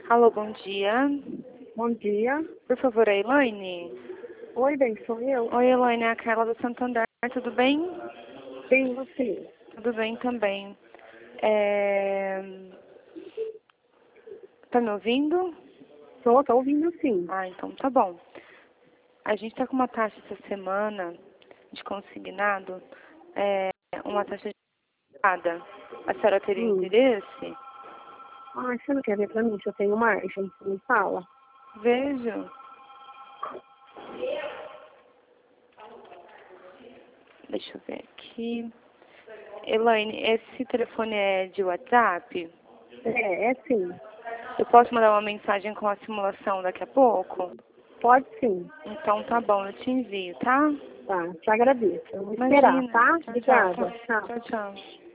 Alô, bom dia. Bom dia. Por favor, a Elaine? Oi, bem, sou eu. Oi, Elaine, é a Carla do Santander. Tudo bem? Bem, você. Tudo bem também. Tá me ouvindo? Tô ouvindo sim. Ah, então tá bom. A gente tá com uma taxa essa semana de consignado, uma taxa de nada. A senhora teria Hum. interesse? Ah, você não quer ver pra mim se eu tenho margem? Você me fala. Vejo. Deixa eu ver aqui. Elaine, esse telefone é de WhatsApp? É sim. Eu posso mandar uma mensagem com a simulação daqui a pouco? Pode sim. Então tá bom, eu te envio, tá? Tá, te agradeço. Eu vou esperar, Imagina. tá? Tchau, tchau. Obrigada. Tchau. Tchau, tchau.